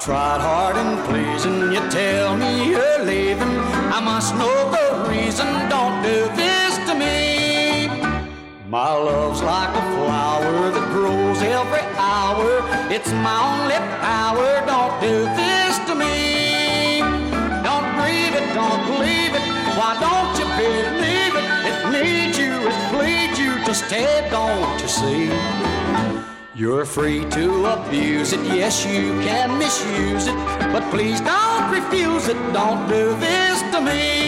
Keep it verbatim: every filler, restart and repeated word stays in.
tried hard in pleasing, you tell me you're leaving. I must know the reason, don't do this to me. My love's like a flower that grows every hour. It's my only power, don't do this to me. Don't grieve it, don't believe it, why don't you believe it? It needs you, it pleads you to stay, don't you see? You're free to abuse it, yes you can misuse it, but please don't refuse it, don't do this to me.